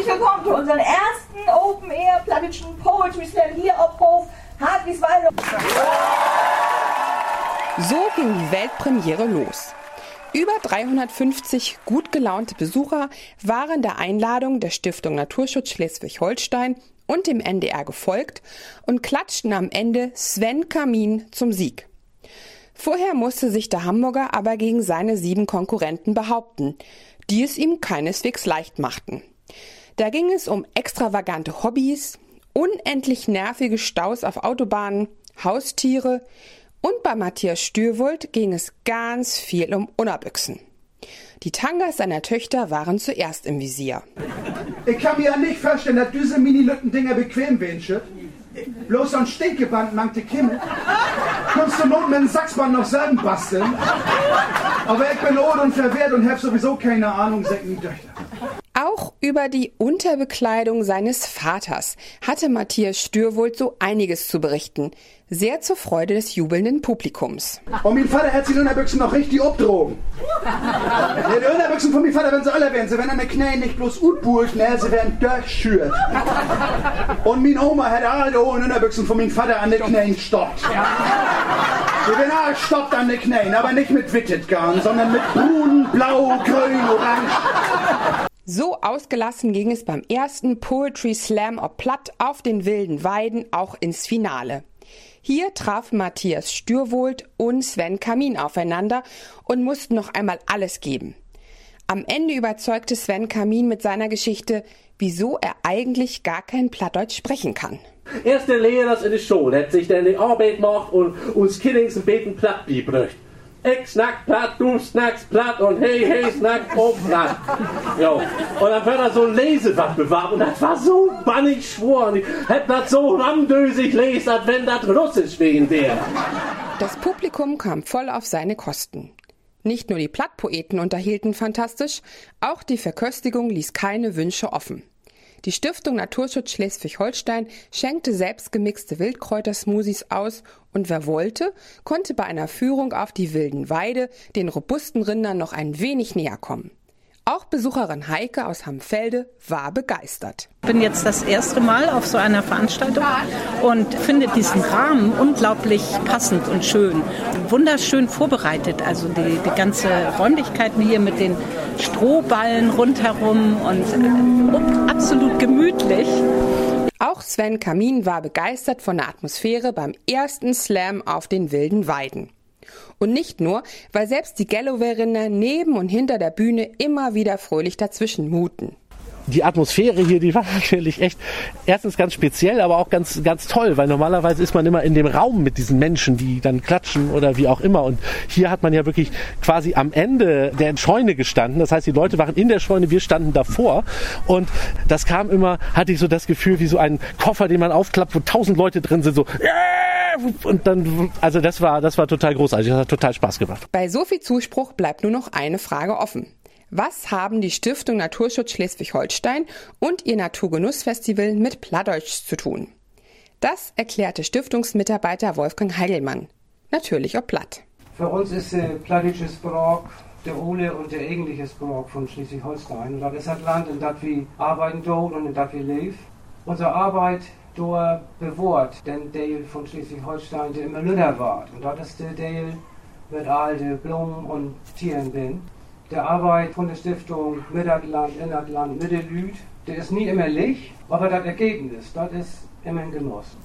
willkommen zu unserem ersten Open-Air-Plattdeutschen Poetry Slam hier auf Hof Hartwieswalde. So ging die Weltpremiere los. Über 350 gut gelaunte Besucher waren der Einladung der Stiftung Naturschutz Schleswig-Holstein und dem NDR gefolgt und klatschten am Ende Sven Kamin zum Sieg. Vorher musste sich der Hamburger aber gegen seine 7 Konkurrenten behaupten, die es ihm keineswegs leicht machten. Da ging es um extravagante Hobbys, unendlich nervige Staus auf Autobahnen, Haustiere und bei Matthias Stürwold ging es ganz viel um Unabüchsen. Die Tangas seiner Töchter waren zuerst im Visier. Ich kann mir ja nicht vorstellen, dass diese Mini-Lütten-Dinger bequem werden, Schütt. Bloß so ein Stinkeband mangte Kimmel. Kannst du not mit dem Sachsband noch selben basteln? Aber ich bin old und verwehrt und hab sowieso keine Ahnung, sagen die Töchter. Auch über die Unterbekleidung seines Vaters hatte Matthias Stürwold so einiges zu berichten. Sehr zur Freude des jubelnden Publikums. Und mein Vater hat die Unterbüchsen noch richtig obdrogen. Ja, die Unterbüchsen von meinem Vater, wenn sie alle werden, sie werden an den Knien nicht bloß utbucht, ne, sie werden durchschürt. Und mein Oma hat alle Unterbüchsen von meinem Vater an den Knien gestoppt. Sie werden alle gestoppt an den Knien, aber nicht mit Wittetgarn, sondern mit Brun, Blau, Grün, Orange. So ausgelassen ging es beim ersten Poetry Slam ob Platt auf den wilden Weiden auch ins Finale. Hier trafen Matthias Stürwold und Sven Kamin aufeinander und mussten noch einmal alles geben. Am Ende überzeugte Sven Kamin mit seiner Geschichte, wieso er eigentlich gar kein Plattdeutsch sprechen kann. Erst der Lehrer das in der Schule, hat sich dann die Arbeit gemacht und uns Killings ein Beten platt gebracht. Ich snack platt, du snackst platt und hey, snack auch platt. Ja. Und dann wird er so ein Lesewettbewerb und das war so bannig schwor. Und ich hab das so ramdösig lesen, als wenn das Russisch wegen wäre. Das Publikum kam voll auf seine Kosten. Nicht nur die Plattpoeten unterhielten fantastisch, auch die Verköstigung ließ keine Wünsche offen. Die Stiftung Naturschutz Schleswig-Holstein schenkte selbstgemixte Wildkräutersmoothies aus und wer wollte, konnte bei einer Führung auf die wilden Weide den robusten Rindern noch ein wenig näher kommen. Auch Besucherin Heike aus Hamfelde war begeistert. Ich bin jetzt das erste Mal auf so einer Veranstaltung und finde diesen Rahmen unglaublich passend und schön. Wunderschön vorbereitet, also die ganze Räumlichkeiten hier mit den Strohballen rundherum und absolut gemütlich. Auch Sven Kamin war begeistert von der Atmosphäre beim ersten Slam auf den wilden Weiden. Und nicht nur, weil selbst die Galloway-Rinder neben und hinter der Bühne immer wieder fröhlich dazwischen muten. Die Atmosphäre hier, die war natürlich echt erstens ganz speziell, aber auch ganz, ganz toll, weil normalerweise ist man immer in dem Raum mit diesen Menschen, die dann klatschen oder wie auch immer. Und hier hat man ja wirklich quasi am Ende der Scheune gestanden. Das heißt, die Leute waren in der Scheune, wir standen davor. Und das kam immer, hatte ich so das Gefühl, wie so ein Koffer, den man aufklappt, wo 1000 Leute drin sind, so und dann, also das war total großartig, das hat total Spaß gemacht. Bei so viel Zuspruch bleibt nur noch eine Frage offen. Was haben die Stiftung Naturschutz Schleswig-Holstein und ihr Naturgenussfestival mit Plattdeutsch zu tun? Das erklärte Stiftungsmitarbeiter Wolfgang Heidelmann. Natürlich ob Platt. Für uns ist plattdeutsches Sprach der Ole und der eigentliche Sprach von Schleswig-Holstein. Und das ist das Land, in das wir arbeiten dort und in das wir leben. Unsere Arbeit dort bewahrt den Teil von Schleswig-Holstein, der immer lüder war. Und das ist der Teil mit all den Blumen und Tieren bin. Der Arbeit von der Stiftung mit das Land, in das Land, mit der Lüd, der ist nie immer leicht, aber das Ergebnis, das ist immer ein Genuss.